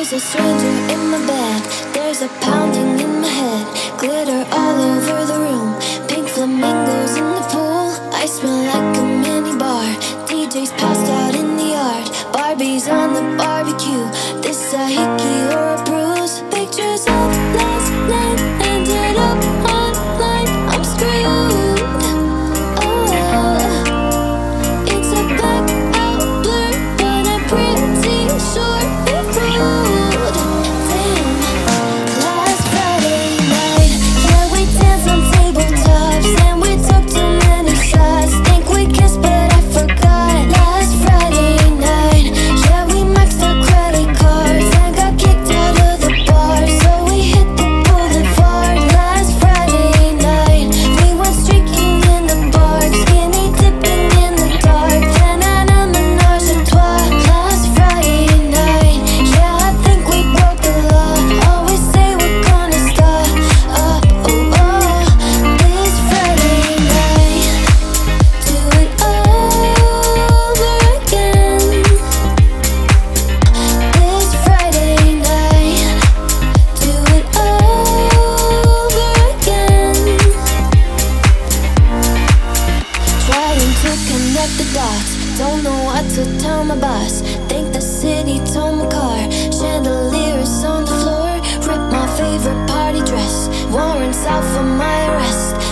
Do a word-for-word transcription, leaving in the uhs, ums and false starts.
There's a stranger in my bed. There's a pounding in my head. Glitter all over the room. Pink flamingos in the pool. I smell like a mini bar. D J's passed out in the yard. Barbie's on the barbecue. This a hickey or a bruise. Pictures of last night ended up online. I'm screwed. Oh, it's a blackout blur, but I'm pretty sure it rude. Damn, last Friday night, yeah, we danced on tabletops and we took too many shots. Think we kissed, but I forgot. Last Friday night, yeah, we maxed our credit cards and got kicked out of the bar, so we hit the boulevard. Last Friday night, we went streaking in the park, skinny dipping in the dark, then at a menage a trois. Last Friday night, yeah, I think we broke the law. Always say we're gonna stop. Up, oh, oh. This Friday night, do it over again. This Friday night, do it over again. Trying to connect the dots, don't know what to tell my boss. Think the city told my car. Chandeliers on the floor, ripped my favorite party dress. Warrants out for my arrest.